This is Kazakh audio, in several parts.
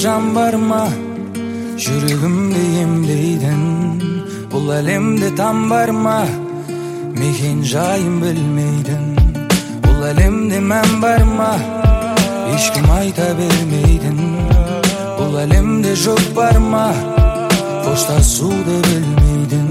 жан бар ма, жүрегімді емдейтін? Бұл әлемде там бар ма, мекен жайын білмейтін? Бұл әлемде мән бар ма, ешкім айта бермейтін? Бұл әлемде жоқ бар ма, қоштасуды білмейтін?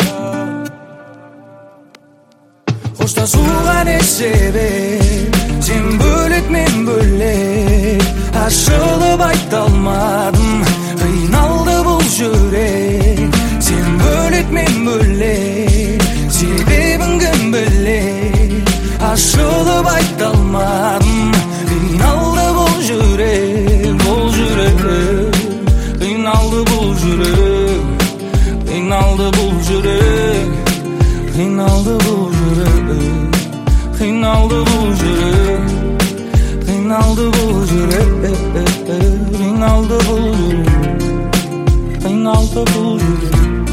Қоштасуға не себеп? Сен бөлек, мен бөлек. Ашылып айта алмадым, қиналды бұл жүрек. Сен бөлек, мен бөлек. Себебін кім білек? Ашылып айта алмадым, қиналды бұл жүрек, бұл жүрек. Қиналды бұл жүрек, қиналды бұл жүрек, қиналды бұл жүрек, қиналды бұл жүрек, қиналды бұл жүрек, қиналды бұл жүрек, қиналды бұл жүрек.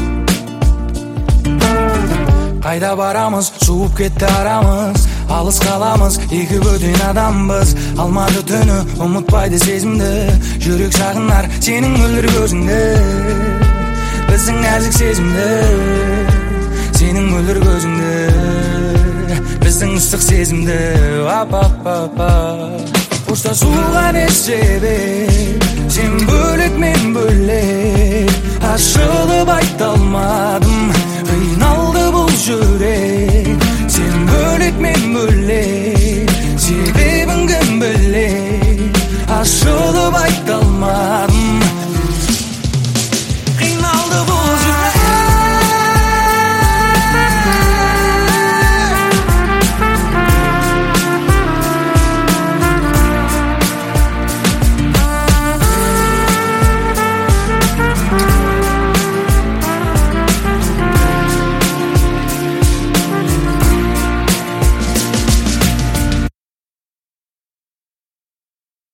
Қайда барамыз, суып кетті арамыз, алыс қаламыз, екі бөтен адамбыз. Алмады түні, ұмытпайды сезімді, жүрек сағынар сенің мөлдір көзіңді. Біздің нәзік сезімді, сенің мөлдір көзіңді, біздің ыстық сезімді. Қоштасуға не себеп? Сен бөлек, мен бөлек. Ашылып айта алмадым, қиналды бұл жүрек.